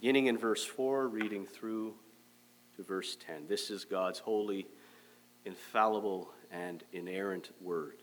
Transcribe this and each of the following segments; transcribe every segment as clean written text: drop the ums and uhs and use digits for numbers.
beginning in verse 4, reading through to verse 10. This is God's holy, infallible, and inerrant word.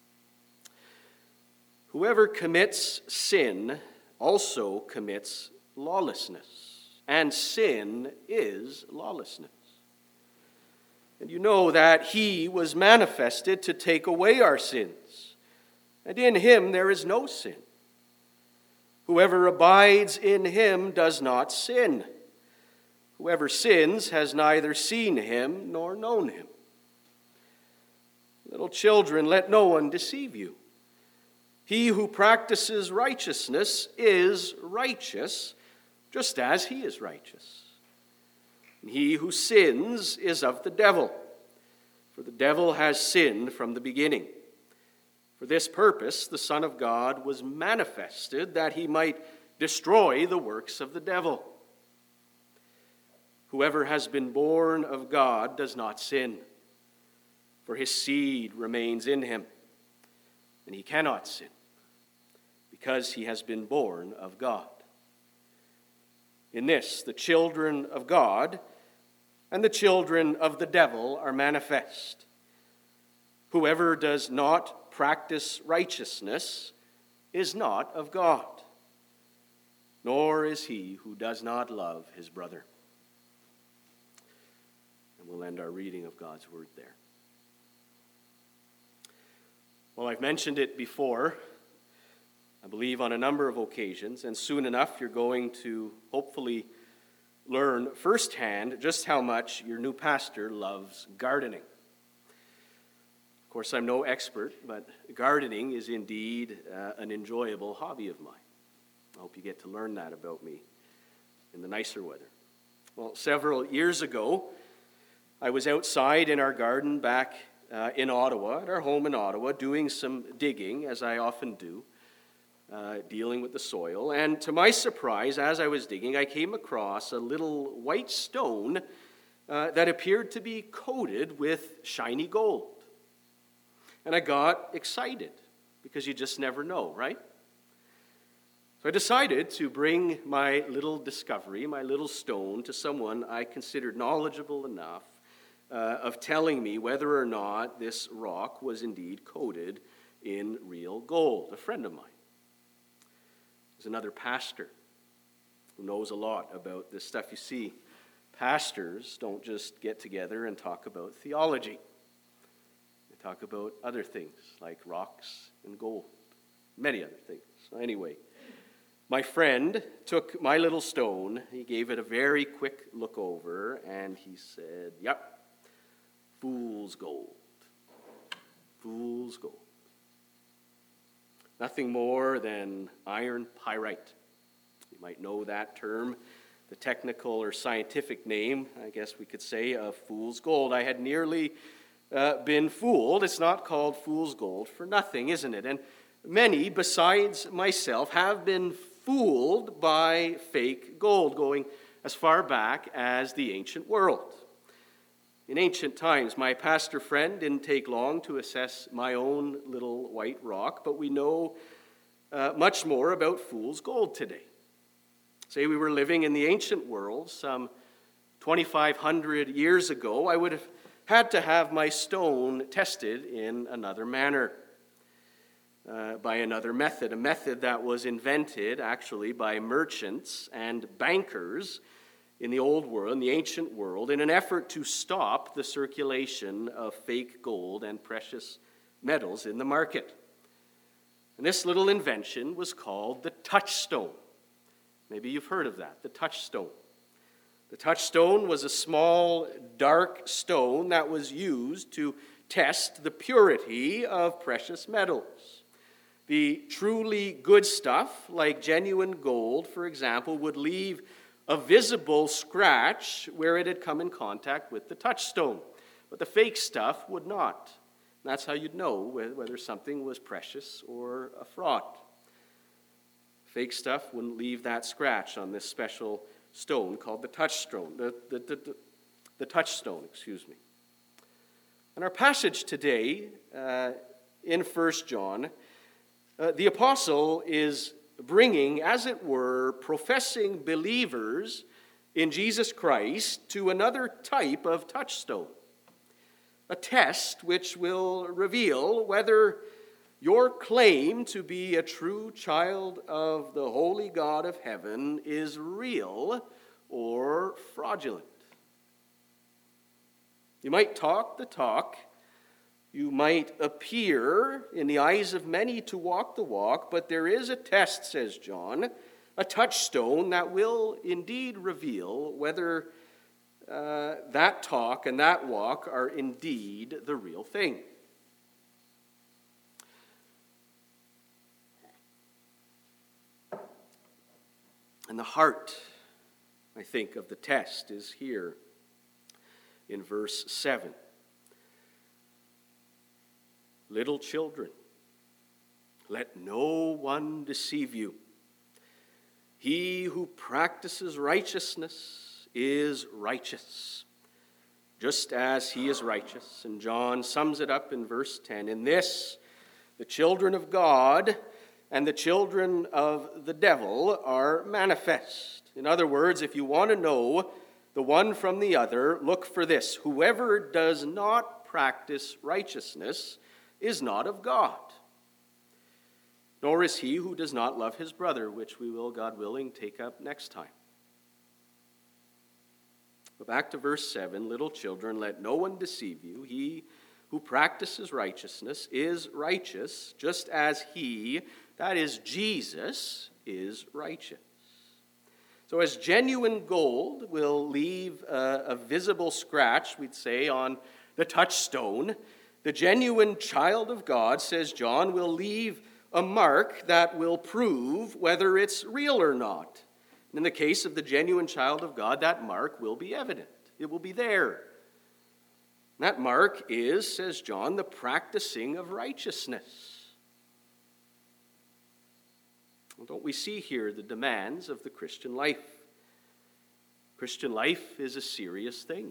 Whoever commits sin also commits lawlessness, and sin is lawlessness. And you know that he was manifested to take away our sins, and in him there is no sin. Whoever abides in him does not sin. Whoever sins has neither seen him nor known him. Little children, let no one deceive you. He who practices righteousness is righteous, just as he is righteous. And he who sins is of the devil, for the devil has sinned from the beginning. For this purpose the Son of God was manifested, that he might destroy the works of the devil. Whoever has been born of God does not sin, for his seed remains in him, and he cannot sin, because he has been born of God. In this, the children of God and the children of the devil are manifest. Whoever does not practice righteousness is not of God, nor is he who does not love his brother. And we'll end our reading of God's word there. Well, I've mentioned it before, I believe on a number of occasions, and soon enough you're going to hopefully learn firsthand just how much your new pastor loves gardening. Of course, I'm no expert, but gardening is indeed an enjoyable hobby of mine. I hope you get to learn that about me in the nicer weather. Well, several years ago, I was outside in our garden back in Ottawa, at our home in Ottawa, doing some digging, as I often do, dealing with the soil. And to my surprise, as I was digging, I came across a little white stone that appeared to be coated with shiny gold. And I got excited, because you just never know, right? So I decided to bring my little discovery, my little stone, to someone I considered knowledgeable enough of telling me whether or not this rock was indeed coated in real gold, a friend of mine. There's another pastor who knows a lot about this stuff. You see, pastors don't just get together and talk about theology. They talk about other things like rocks and gold, many other things. So anyway, my friend took my little stone, he gave it a very quick look over, and he said, "Yep, fool's gold. Fool's gold. Nothing more than iron pyrite." You might know that term, the technical or scientific name, I guess we could say, of fool's gold. I had nearly been fooled. It's not called fool's gold for nothing, isn't it? And many, besides myself, have been fooled by fake gold, going as far back as the ancient world. In ancient times, my pastor friend didn't take long to assess my own little white rock, but we know much more about fool's gold today. Say we were living in the ancient world some 2,500 years ago, I would have had to have my stone tested in another manner, by another method, a method that was invented actually by merchants and bankers in the old world, in the ancient world, in an effort to stop the circulation of fake gold and precious metals in the market. And this little invention was called the touchstone. Maybe you've heard of that, the touchstone. The touchstone was a small, dark stone that was used to test the purity of precious metals. The truly good stuff, like genuine gold, for example, would leave a visible scratch where it had come in contact with the touchstone. But the fake stuff would not. And that's how you'd know whether something was precious or a fraud. Fake stuff wouldn't leave that scratch on this special stone called the touchstone. The touchstone, excuse me. In our passage today, in 1 John, the apostle is bringing, as it were, professing believers in Jesus Christ to another type of touchstone, a test which will reveal whether your claim to be a true child of the holy God of heaven is real or fraudulent. You might talk the talk, you might appear in the eyes of many to walk the walk, but there is a test, says John, a touchstone that will indeed reveal whether that talk and that walk are indeed the real thing. And the heart, I think, of the test is here in verse 7. Little children, let no one deceive you. He who practices righteousness is righteous, just as he is righteous. And John sums it up in verse 10. In this, the children of God and the children of the devil are manifest. In other words, if you want to know the one from the other, look for this: whoever does not practice righteousness is not of God, nor is he who does not love his brother, which we will, God willing, take up next time. But back to verse 7, little children, let no one deceive you. He who practices righteousness is righteous, just as he, that is Jesus, is righteous. So as genuine gold will leave a visible scratch, we'd say, on the touchstone, the genuine child of God, says John, will leave a mark that will prove whether it's real or not. And in the case of the genuine child of God, that mark will be evident. It will be there. That mark is, says John, the practicing of righteousness. Well, don't we see here the demands of the Christian life? Christian life is a serious thing.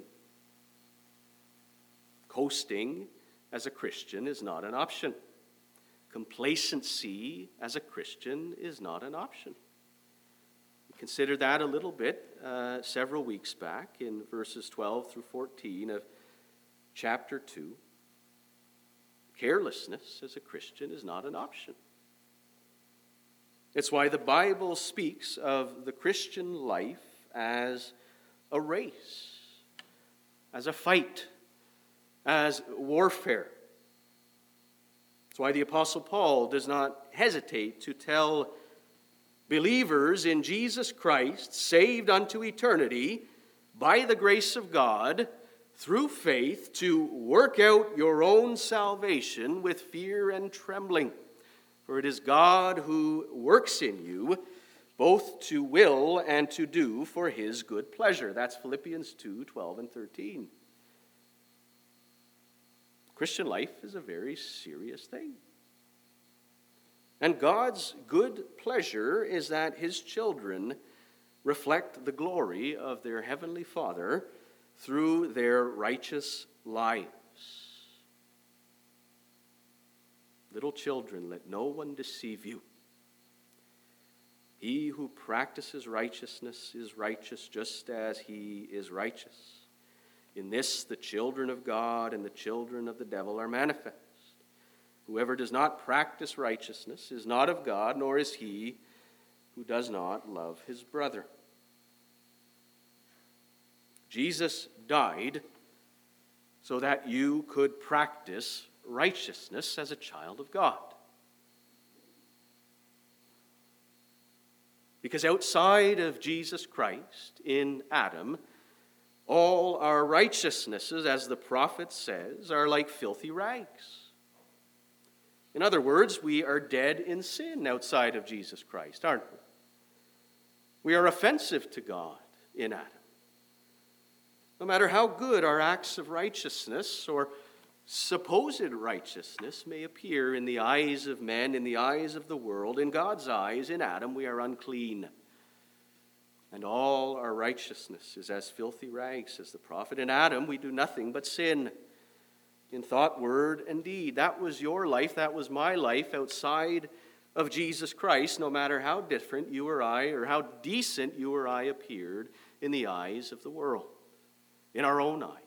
Coasting as a Christian is not an option. Complacency as a Christian is not an option. We considered that a little bit several weeks back in verses 12 through 14 of chapter 2. Carelessness as a Christian is not an option. It's why the Bible speaks of the Christian life as a race, as a fight, as warfare. That's why the Apostle Paul does not hesitate to tell believers in Jesus Christ, saved unto eternity by the grace of God, through faith, to work out your own salvation with fear and trembling. For it is God who works in you, both to will and to do for his good pleasure. That's Philippians 2, 12 and 13. Christian life is a very serious thing. And God's good pleasure is that his children reflect the glory of their heavenly Father through their righteous lives. Little children, let no one deceive you. He who practices righteousness is righteous, just as he is righteous. In this, the children of God and the children of the devil are manifest. Whoever does not practice righteousness is not of God, nor is he who does not love his brother. Jesus died so that you could practice righteousness as a child of God. Because outside of Jesus Christ, in Adam, all our righteousnesses, as the prophet says, are like filthy rags. In other words, we are dead in sin outside of Jesus Christ, aren't we? We are offensive to God in Adam. No matter how good our acts of righteousness or supposed righteousness may appear in the eyes of men, in the eyes of the world, in God's eyes, in Adam, we are unclean. And all our righteousness is as filthy rags, says the prophet. In Adam, we do nothing but sin in thought, word, and deed. That was your life. That was my life outside of Jesus Christ, no matter how different you or I, or how decent you or I appeared in the eyes of the world, in our own eyes.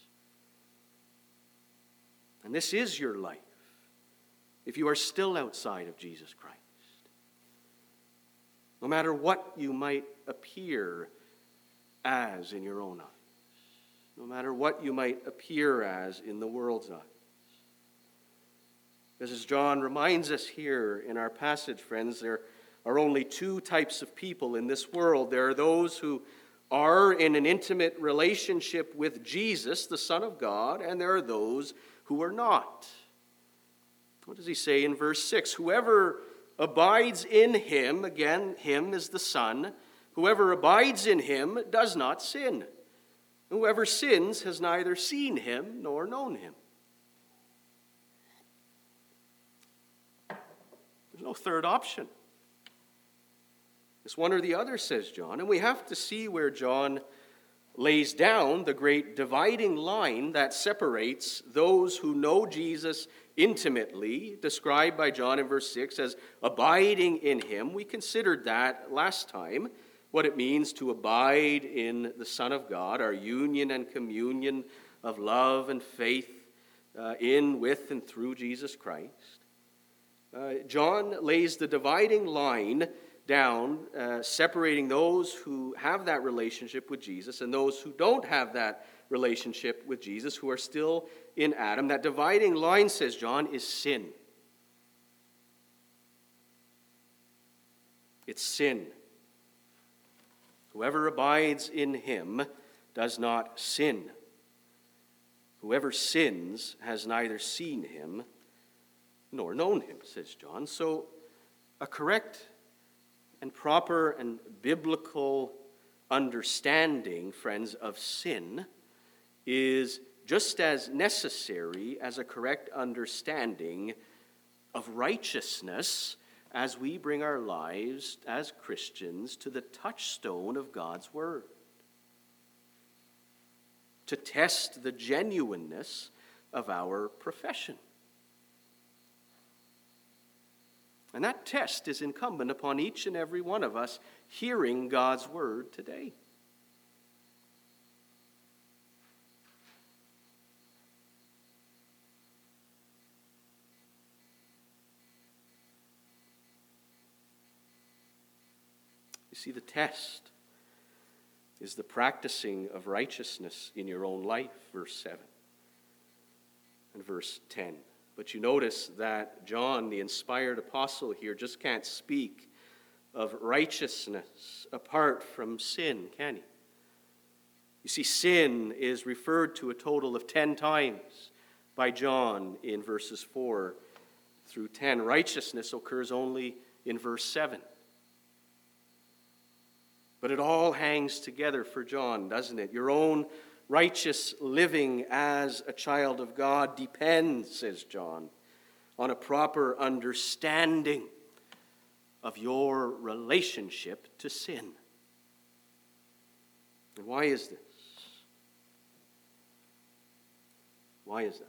And this is your life if you are still outside of Jesus Christ. No matter what you might appear as in your own eyes. No matter what you might appear as in the world's eyes. As John reminds us here in our passage, friends, there are only two types of people in this world. There are those who are in an intimate relationship with Jesus, the Son of God, and there are those who are not. What does he say in verse 6? Whoever abides in him, again, him is the Son, whoever abides in him does not sin. Whoever sins has neither seen him nor known him. There's no third option. It's one or the other, says John. And we have to see where John lays down the great dividing line that separates those who know Jesus intimately, described by John in verse 6 as abiding in him. We considered that last time, what it means to abide in the Son of God, our union and communion of love and faith in, with, and through Jesus Christ. John lays the dividing line down, separating those who have that relationship with Jesus and those who don't have that relationship with Jesus, who are still in Adam. That dividing line, says John, is sin. It's sin. Whoever abides in him does not sin. Whoever sins has neither seen him nor known him, says John. So a correct and proper and biblical understanding, friends, of sin is just as necessary as a correct understanding of righteousness as we bring our lives as Christians to the touchstone of God's Word. To test the genuineness of our profession. And that test is incumbent upon each and every one of us hearing God's Word today. You see, the test is the practicing of righteousness in your own life, verse 7 and verse 10. But you notice that John, the inspired apostle here, just can't speak of righteousness apart from sin, can he? You see, sin is referred to a total of 10 times by John in verses 4 through 10. Righteousness occurs only in verse 7. But it all hangs together for John, doesn't it? Your own righteous living as a child of God depends, says John, on a proper understanding of your relationship to sin. And why is this? Why is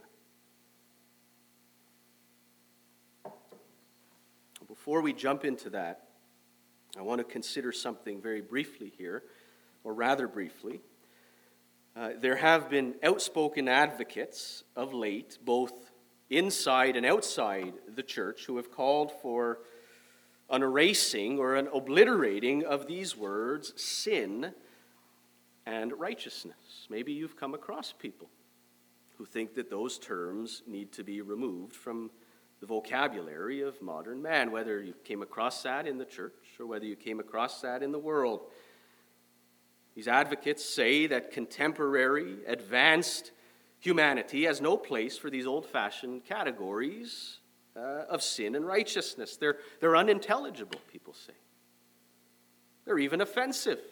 that? Before we jump into that, I want to consider something very briefly here, or rather briefly. There have been outspoken advocates of late, both inside and outside the church, who have called for an erasing or an obliterating of these words, sin and righteousness. Maybe you've come across people who think that those terms need to be removed from the vocabulary of modern man, whether you came across that in the church or whether you came across that in the world. These advocates say that contemporary, advanced humanity has no place for these old-fashioned categories of sin and righteousness. They're unintelligible, people say. They're even offensive.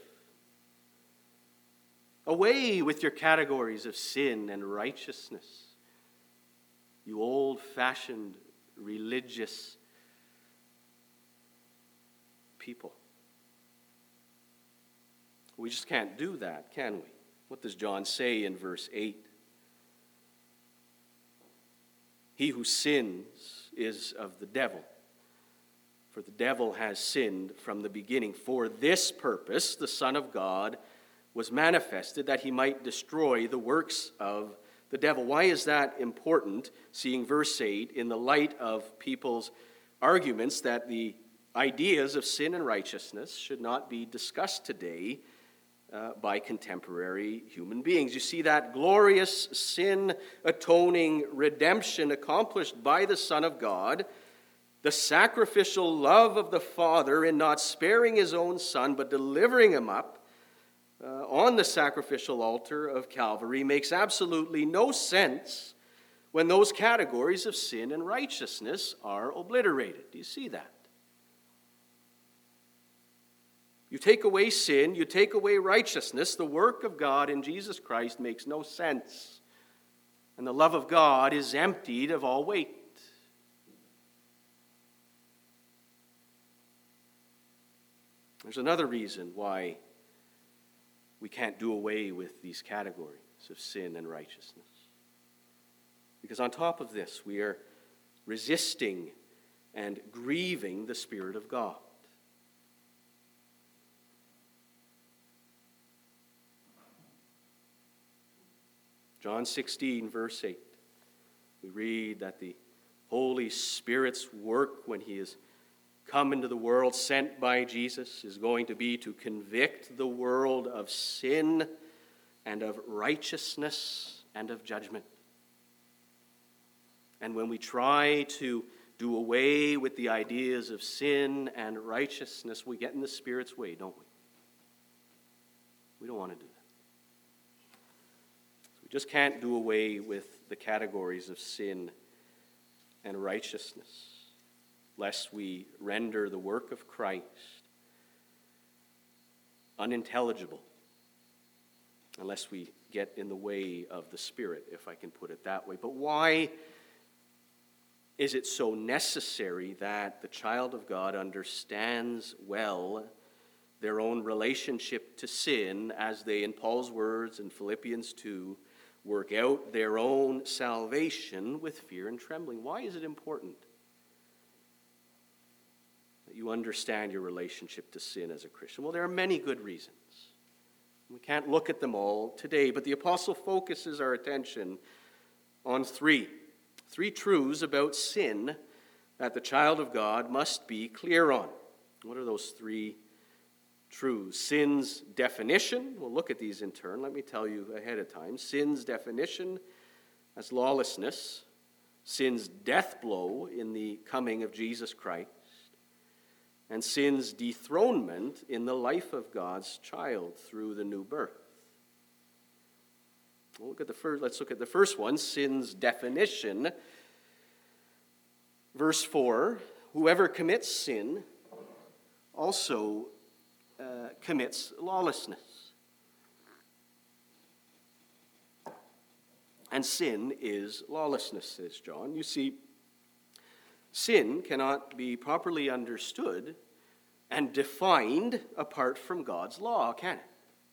Away with your categories of sin and righteousness, you old-fashioned religious people. We just can't do that, can we? What does John say in verse 8? He who sins is of the devil, For the devil has sinned from the beginning. For this purpose, the Son of God was manifested, that he might destroy the works of the devil. Why is that important, seeing verse 8, in the light of people's arguments that the ideas of sin and righteousness should not be discussed today by contemporary human beings? You see that glorious sin-atoning redemption accomplished by the Son of God, the sacrificial love of the Father in not sparing his own Son, but delivering him up on the sacrificial altar of Calvary, makes absolutely no sense when those categories of sin and righteousness are obliterated. Do you see that? You take away sin, you take away righteousness, the work of God in Jesus Christ makes no sense. And the love of God is emptied of all weight. There's another reason why we can't do away with these categories of sin and righteousness. Because on top of this, we are resisting and grieving the Spirit of God. John 16, verse 8, we read that the Holy Spirit's work when he is come into the world, sent by Jesus, is going to be to convict the world of sin and of righteousness and of judgment. And when we try to do away with the ideas of sin and righteousness, we get in the Spirit's way, don't we? We don't want to do that. We just can't do away with the categories of sin and righteousness, lest we render the work of Christ unintelligible, unless we get in the way of the Spirit, if I can put it that way. But why is it so necessary that the child of God understands well their own relationship to sin as they, in Paul's words in Philippians 2, work out their own salvation with fear and trembling? Why is it important that you understand your relationship to sin as a Christian? Well, there are many good reasons. We can't look at them all today, but the apostle focuses our attention on three truths about sin that the child of God must be clear on. What are those three truths? Sin's definition. We'll look at these in turn. Let me tell you ahead of time. Sin's definition as lawlessness. Sin's death blow in the coming of Jesus Christ. And sin's dethronement in the life of God's child through the new birth. Let's look at the first one, sin's definition. Verse 4, whoever commits sin also commits lawlessness. And sin is lawlessness, says John. You see, sin cannot be properly understood and defined apart from God's law, can it?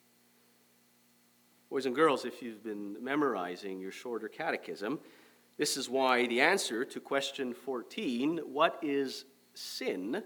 Boys and girls, if you've been memorizing your shorter catechism, this is why the answer to question 14, what is sin,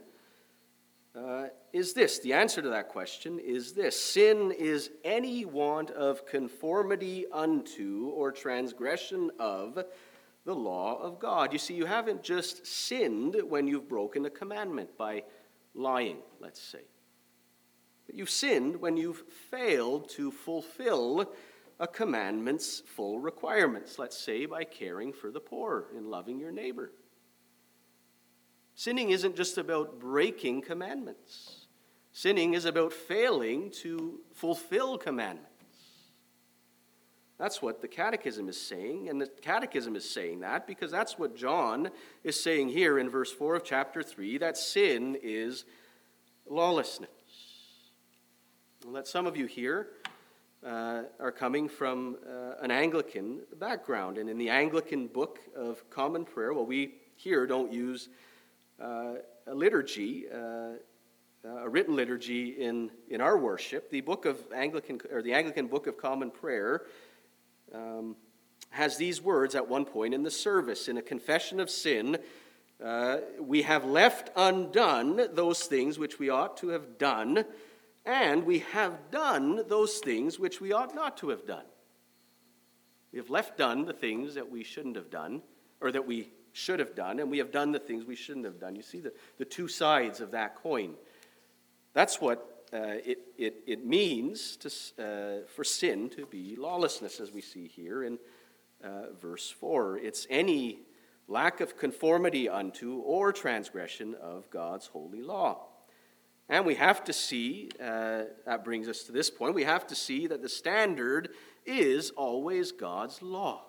is this. The answer to that question is this. Sin is any want of conformity unto or transgression of the law of God. You see, you haven't just sinned when you've broken a commandment by lying, let's say. But you've sinned when you've failed to fulfill a commandment's full requirements, let's say by caring for the poor and loving your neighbor. Sinning isn't just about breaking commandments. Sinning is about failing to fulfill commandments. That's what the Catechism is saying, and the Catechism is saying that because that's what John is saying here in verse 4 of chapter 3, that sin is lawlessness. Well, that some of you here are coming from an Anglican background, and in the Anglican Book of Common Prayer, well, we here don't use a liturgy, a written liturgy in our worship. The Anglican Book of Common Prayer has these words at one point in the service. In a confession of sin, we have left undone those things which we ought to have done, and we have done those things which we ought not to have done. We have left done the things that we shouldn't have done, or that we should have done, and we have done the things we shouldn't have done. You see the two sides of that coin. That's what it means for sin to be lawlessness, as we see here in verse 4. It's any lack of conformity unto or transgression of God's holy law. And we have to see, that brings us to this point, we have to see that the standard is always God's law.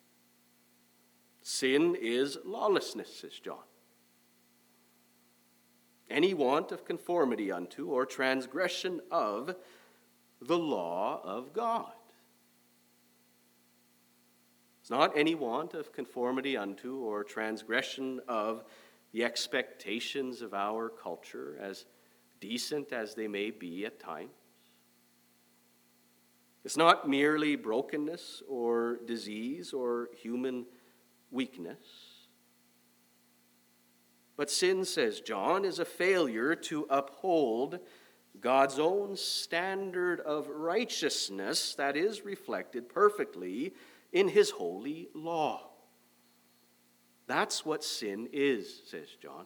Sin is lawlessness, says John. Any want of conformity unto or transgression of the law of God. It's not any want of conformity unto or transgression of the expectations of our culture, as decent as they may be at times. It's not merely brokenness or disease or human weakness. But sin, says John, is a failure to uphold God's own standard of righteousness that is reflected perfectly in his holy law. That's what sin is, says John.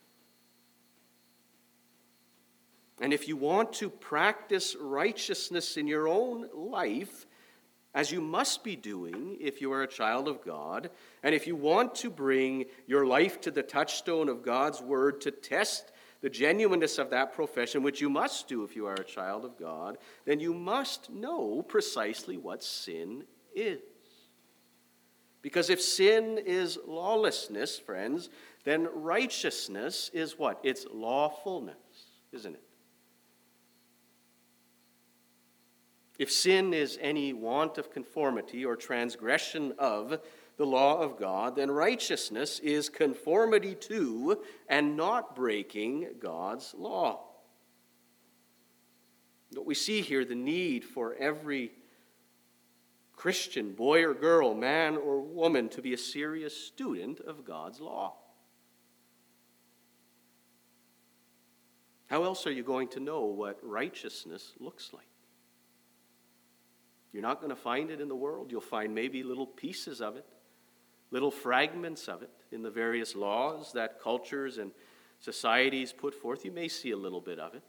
And if you want to practice righteousness in your own life, as you must be doing if you are a child of God, and if you want to bring your life to the touchstone of God's word to test the genuineness of that profession, which you must do if you are a child of God, then you must know precisely what sin is. Because if sin is lawlessness, friends, then righteousness is what? It's lawfulness, isn't it? If sin is any want of conformity or transgression of the law of God, then righteousness is conformity to and not breaking God's law. What we see here, the need for every Christian, boy or girl, man or woman, to be a serious student of God's law. How else are you going to know what righteousness looks like? You're not going to find it in the world. You'll find maybe little pieces of it, little fragments of it in the various laws that cultures and societies put forth. You may see a little bit of it.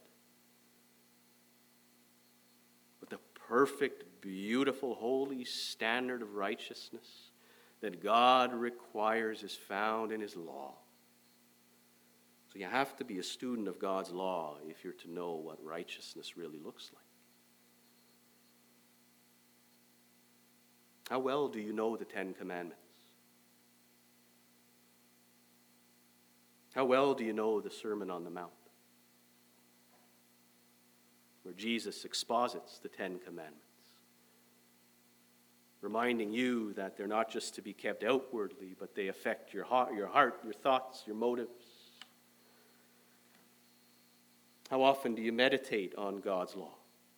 But the perfect, beautiful, holy standard of righteousness that God requires is found in his law. So you have to be a student of God's law if you're to know what righteousness really looks like. How well do you know the Ten Commandments? How well do you know the Sermon on the Mount, where Jesus exposits the Ten Commandments, reminding you that they're not just to be kept outwardly, but they affect your heart, your thoughts, your motives? How often do you meditate on God's law?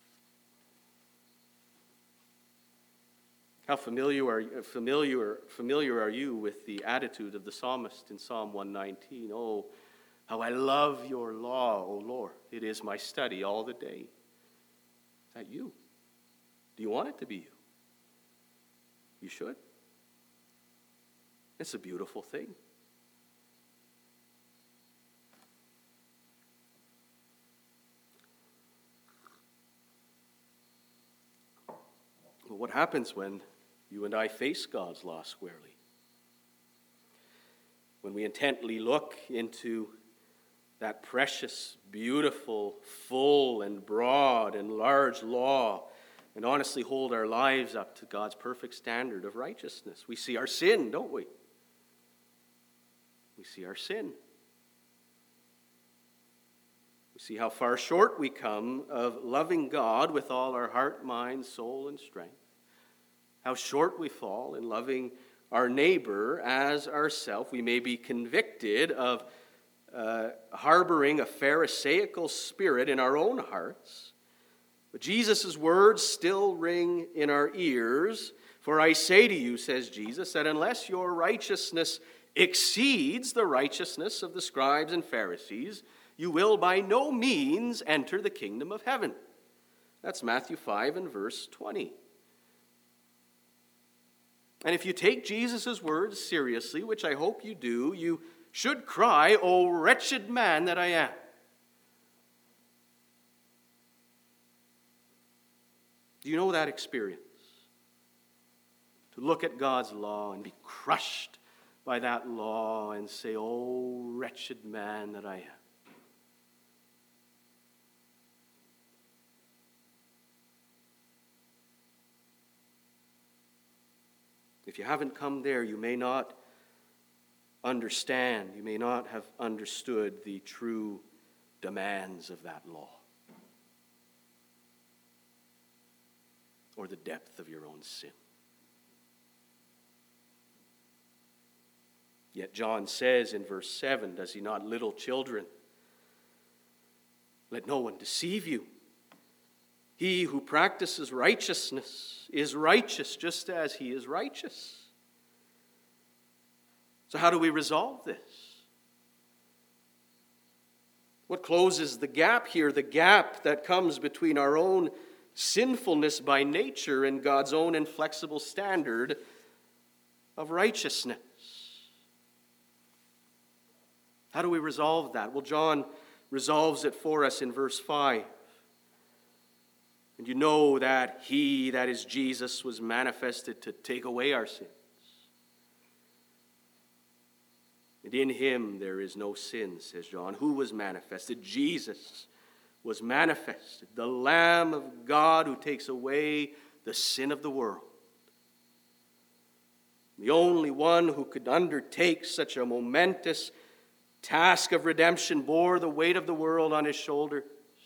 How familiar are you with the attitude of the psalmist in Psalm 119? Oh, how I love your law, O Lord. It is my study all the day. Is that you? Do you want it to be you? You should. It's a beautiful thing. Well, what happens when you and I face God's law squarely? When we intently look into that precious, beautiful, full and broad and large law and honestly hold our lives up to God's perfect standard of righteousness, we see our sin, don't we? We see our sin. We see how far short we come of loving God with all our heart, mind, soul, and strength. How short we fall in loving our neighbor as ourselves. We may be convicted of harboring a Pharisaical spirit in our own hearts. But Jesus' words still ring in our ears. For I say to you, says Jesus, that unless your righteousness exceeds the righteousness of the scribes and Pharisees, you will by no means enter the kingdom of heaven. That's Matthew 5 and verse 20. And if you take Jesus' words seriously, which I hope you do, you should cry, "O wretched man that I am." Do you know that experience? To look at God's law and be crushed by that law and say, "O wretched man that I am." If you haven't come there, you may not understand, you may not have understood the true demands of that law, or the depth of your own sin. Yet John says in verse 7, does he not, "Little children, let no one deceive you. He who practices righteousness is righteous just as he is righteous." So how do we resolve this? What closes the gap here, the gap that comes between our own sinfulness by nature and God's own inflexible standard of righteousness? How do we resolve that? Well, John resolves it for us in verse 5. And you know that he, that is Jesus, was manifested to take away our sins. And in him there is no sin, says John. Who was manifested? Jesus was manifested, the Lamb of God who takes away the sin of the world. The only one who could undertake such a momentous task of redemption bore the weight of the world on his shoulders.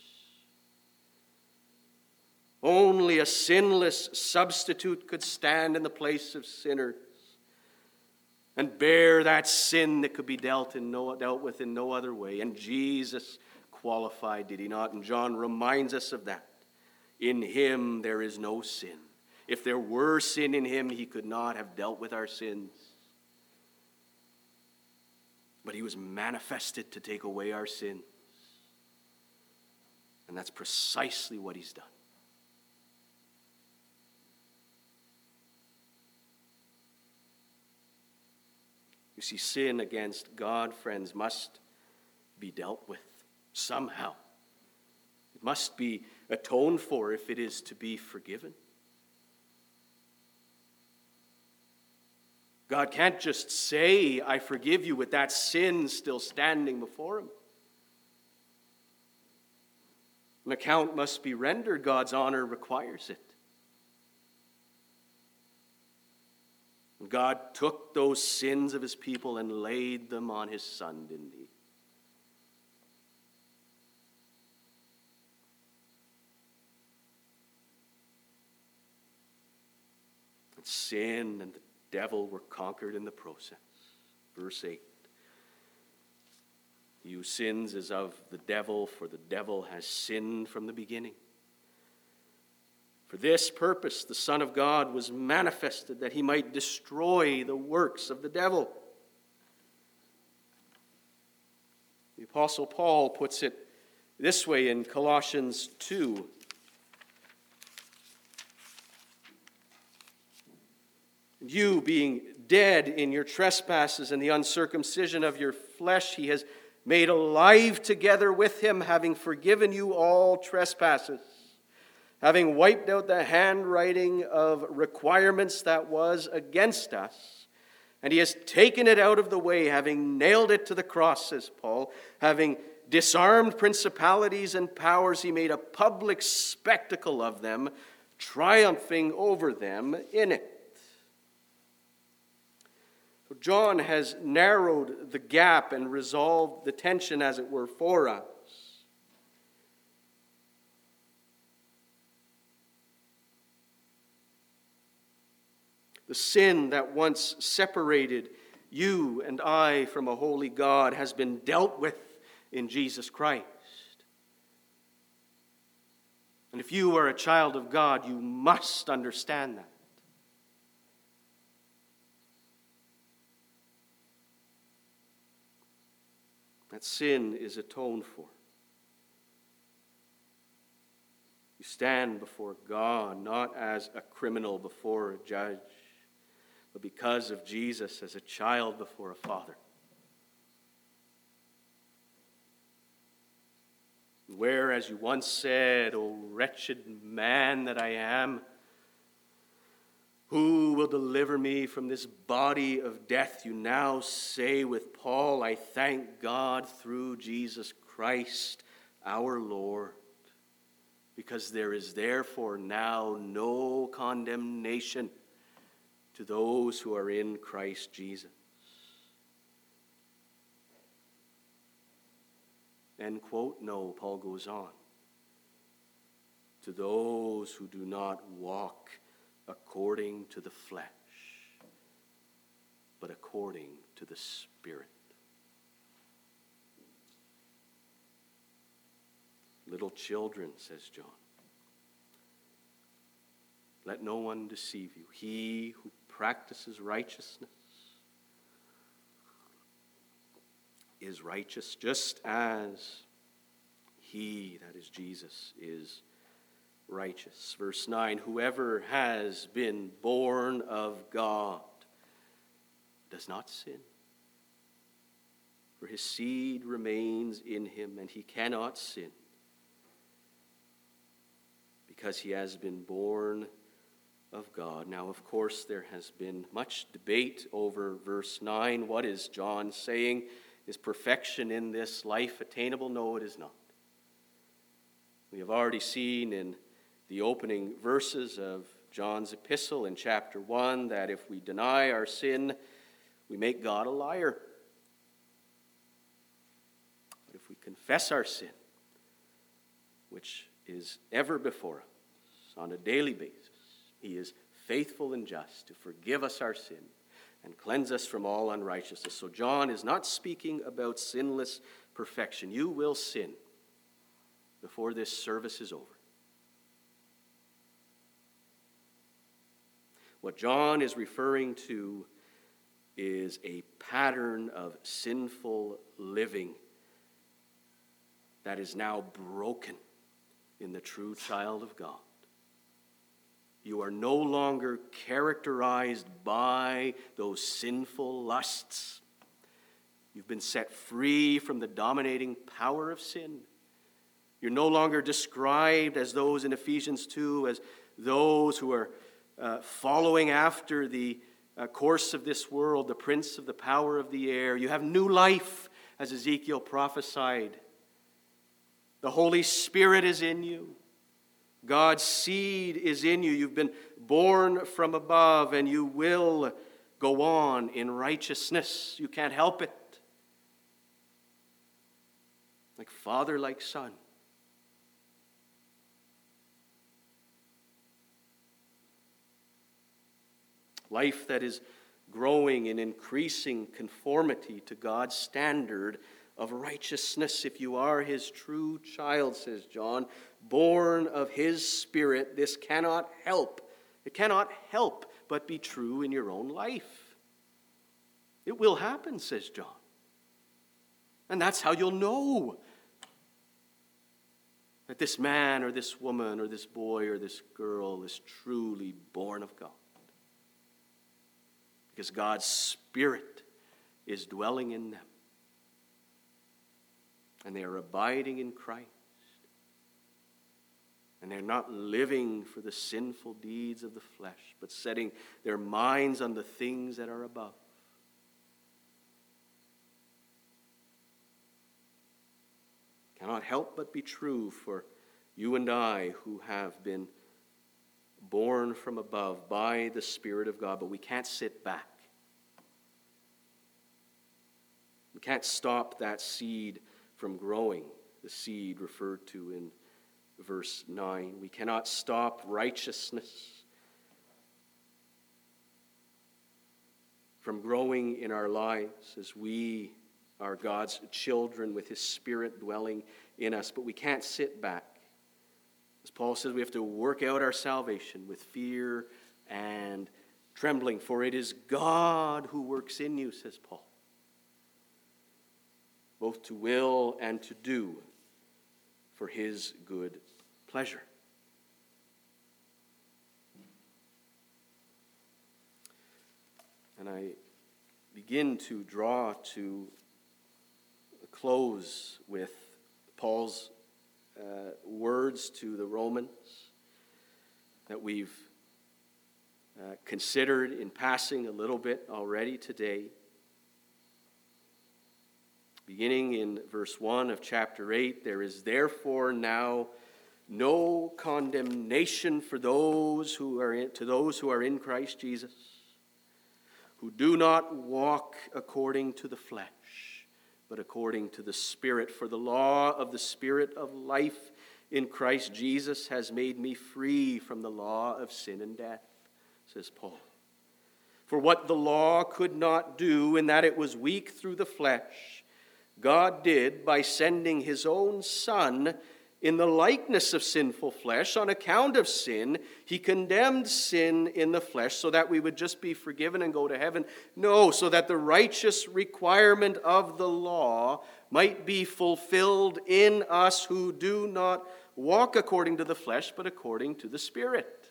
Only a sinless substitute could stand in the place of sinners and bear that sin that could be dealt with in no other way. And Jesus qualified, did he not? And John reminds us of that. In him there is no sin. If there were sin in him, he could not have dealt with our sins. But he was manifested to take away our sins. And that's precisely what he's done. You see, sin against God, friends, must be dealt with somehow. It must be atoned for if it is to be forgiven. God can't just say, "I forgive you," with that sin still standing before him. An account must be rendered. God's honor requires it. God took those sins of his people and laid them on his Son, didn't he? And sin and the devil were conquered in the process. Verse 8. He who sins is of the devil, for the devil has sinned from the beginning. For this purpose the Son of God was manifested, that he might destroy the works of the devil. The Apostle Paul puts it this way in Colossians 2. You, being dead in your trespasses and the uncircumcision of your flesh, he has made alive together with him, having forgiven you all trespasses, having wiped out the handwriting of requirements that was against us, and he has taken it out of the way, having nailed it to the cross, says Paul, having disarmed principalities and powers, he made a public spectacle of them, triumphing over them in it. So John has narrowed the gap and resolved the tension, as it were, for us. The sin that once separated you and I from a holy God has been dealt with in Jesus Christ. And if you are a child of God, you must understand that. that sin is atoned for. You stand before God not as a criminal before a judge, but because of Jesus as a child before a father. Where, as you once said, "O wretched man that I am, who will deliver me from this body of death?" you now say with Paul, "I thank God through Jesus Christ our Lord, because there is therefore now no condemnation to those who are in Christ Jesus." End quote. No, Paul goes on. To those who do not walk according to the flesh, but according to the Spirit. Little children, says John, let no one deceive you. He who practices righteousness is righteous, just as he, that is Jesus, is righteous. Verse 9, whoever has been born of God does not sin, for his seed remains in him, and he cannot sin, because he has been born of God. Now, of course, there has been much debate over verse 9. What is John saying? Is perfection in this life attainable? No, it is not. We have already seen in the opening verses of John's epistle in chapter 1 that if we deny our sin, we make God a liar. But if we confess our sin, which is ever before us on a daily basis, he is faithful and just to forgive us our sin and cleanse us from all unrighteousness. So John is not speaking about sinless perfection. You will sin before this service is over. What John is referring to is a pattern of sinful living that is now broken in the true child of God. You are no longer characterized by those sinful lusts. You've been set free from the dominating power of sin. You're no longer described as those in Ephesians 2, as those who are following after the course of this world, the prince of the power of the air. You have new life, as Ezekiel prophesied. The Holy Spirit is in you. God's seed is in you. You've been born from above, and you will go on in righteousness. You can't help it. Like father, like son. Life that is growing in increasing conformity to God's standard of righteousness. If you are his true child, says John, born of his Spirit, this cannot help. It cannot help but be true in your own life. It will happen, says John. And that's how you'll know that this man or this woman or this boy or this girl is truly born of God. Because God's Spirit is dwelling in them. And they are abiding in Christ. And they're not living for the sinful deeds of the flesh, but setting their minds on the things that are above. Cannot help but be true for you and I who have been born from above by the Spirit of God, but we can't sit back. We can't stop that seed from growing, the seed referred to in verse 9. We cannot stop righteousness from growing in our lives as we are God's children with his Spirit dwelling in us, but we can't sit back. As Paul says, we have to work out our salvation with fear and trembling, for it is God who works in you, says Paul. both to will and to do for his good pleasure. And I begin to draw to a close with Paul's words to the Romans that we've considered in passing a little bit already today. Beginning in verse 1 of chapter 8, there is therefore now no condemnation for those who are in Christ Jesus, who do not walk according to the flesh, but according to the Spirit. For the law of the Spirit of life in Christ Jesus has made me free from the law of sin and death, says Paul. For what the law could not do, in that it was weak through the flesh, God did by sending his own Son in the likeness of sinful flesh. On account of sin, he condemned sin in the flesh so that we would just be forgiven and go to heaven. No, so that the righteous requirement of the law might be fulfilled in us who do not walk according to the flesh, but according to the Spirit.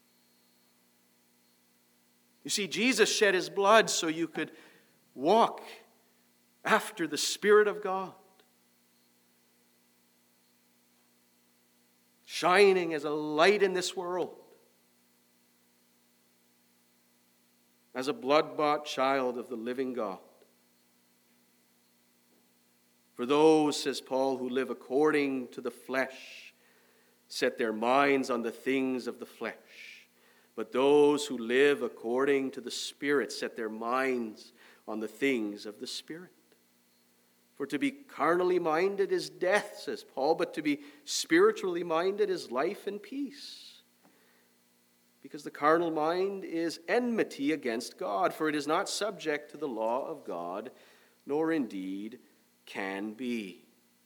You see, Jesus shed his blood so you could walk after the Spirit of God, shining as a light in this world, as a blood-bought child of the living God. For those, says Paul, who live according to the flesh, set their minds on the things of the flesh. But those who live according to the Spirit set their minds on the things of the Spirit. For to be carnally minded is death, says Paul, but to be spiritually minded is life and peace. Because the carnal mind is enmity against God, for it is not subject to the law of God, nor indeed can be.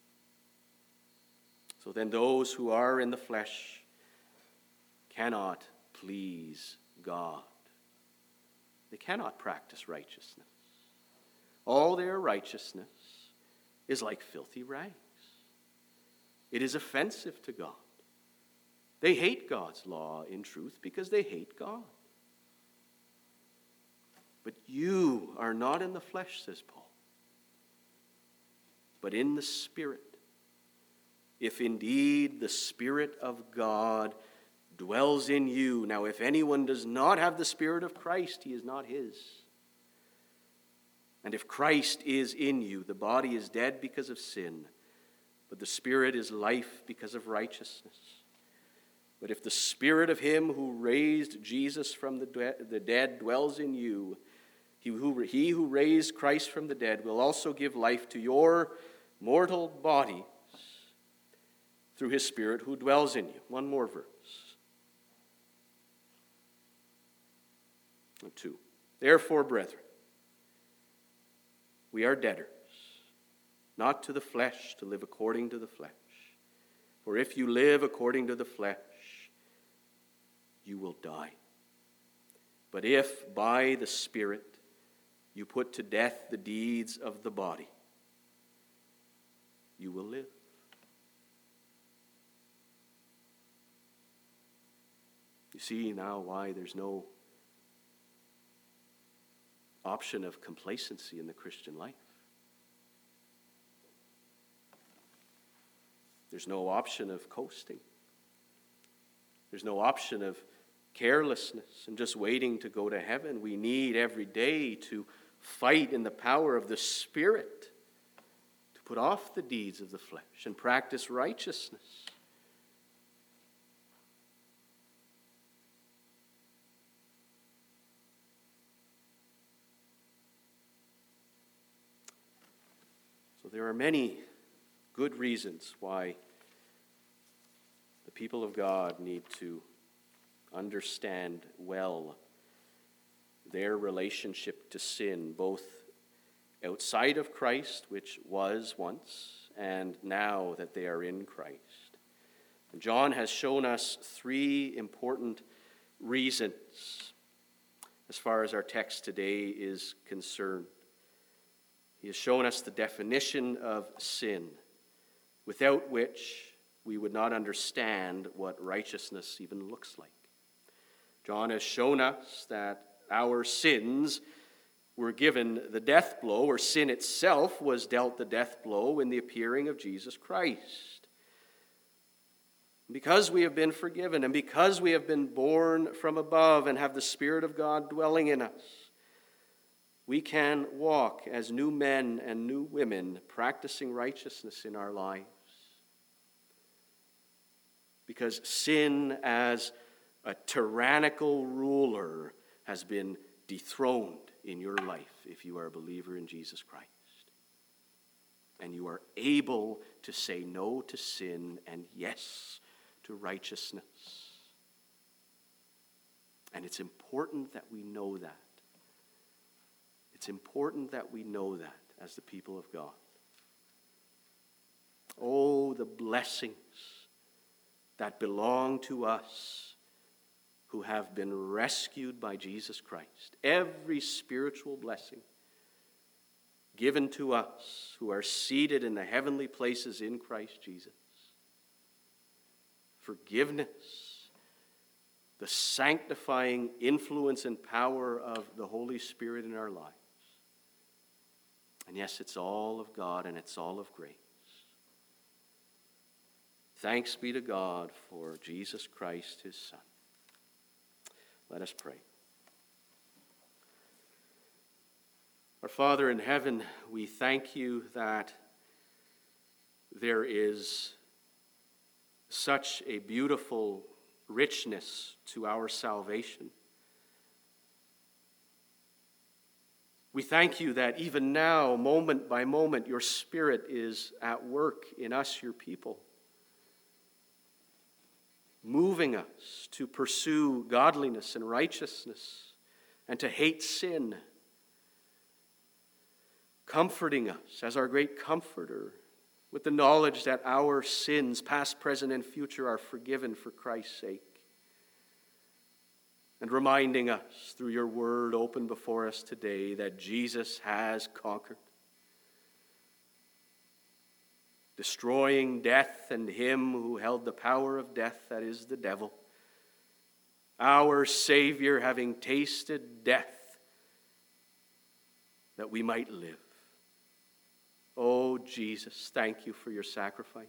So then those who are in the flesh cannot please God. They cannot practice righteousness. All their righteousness is like filthy rags. It is offensive to God. They hate God's law in truth because they hate God. But you are not in the flesh, says Paul, but in the Spirit. If indeed the Spirit of God dwells in you. Now, if anyone does not have the Spirit of Christ, he is not his. And if Christ is in you, the body is dead because of sin, but the Spirit is life because of righteousness. But if the Spirit of him who raised Jesus from the dead dwells in you, he who raised Christ from the dead will also give life to your mortal bodies through his Spirit who dwells in you. One more verse. 2. Therefore, brethren, we are debtors, not to the flesh, to live according to the flesh. For if you live according to the flesh, you will die. But if by the Spirit you put to death the deeds of the body, you will live. You see now why there's no option of complacency in the Christian life. There's no option of coasting. There's no option of carelessness and just waiting to go to heaven. We need every day to fight in the power of the Spirit to put off the deeds of the flesh and practice righteousness. So there are many good reasons why the people of God need to understand well their relationship to sin, both outside of Christ, which was once, and now that they are in Christ. And John has shown us three important reasons as far as our text today is concerned. He has shown us the definition of sin, without which we would not understand what righteousness even looks like. John has shown us that our sins were given the death blow, or sin itself was dealt the death blow in the appearing of Jesus Christ. Because we have been forgiven, and because we have been born from above and have the Spirit of God dwelling in us, we can walk as new men and new women, practicing righteousness in our lives. Because sin as a tyrannical ruler has been dethroned in your life if you are a believer in Jesus Christ. And you are able to say no to sin and yes to righteousness. And it's important that we know that. It's important that we know that as the people of God. Oh, the blessings that belong to us who have been rescued by Jesus Christ. Every spiritual blessing given to us who are seated in the heavenly places in Christ Jesus. Forgiveness, the sanctifying influence and power of the Holy Spirit in our lives. And yes, it's all of God and it's all of grace. Thanks be to God for Jesus Christ, his Son. Let us pray. Our Father in heaven, we thank you that there is such a beautiful richness to our salvation. We thank you that even now, moment by moment, your Spirit is at work in us, your people, moving us to pursue godliness and righteousness and to hate sin, comforting us as our great comforter with the knowledge that our sins, past, present, and future, are forgiven for Christ's sake. And reminding us through your word open before us today that Jesus has conquered, destroying death and him who held the power of death, that is the devil. Our Savior having tasted death that we might live. Oh, Jesus, thank you for your sacrifice.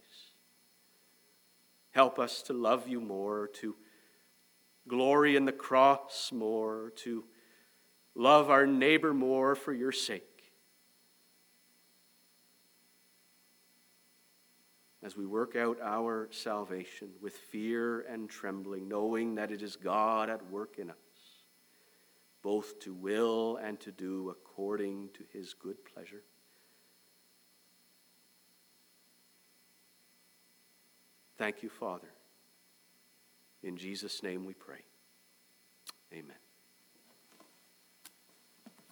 Help us to love you more, to glory in the cross more, to love our neighbor more for your sake. As we work out our salvation with fear and trembling, knowing that it is God at work in us, both to will and to do according to his good pleasure. Thank you, Father. In Jesus' name we pray. Amen.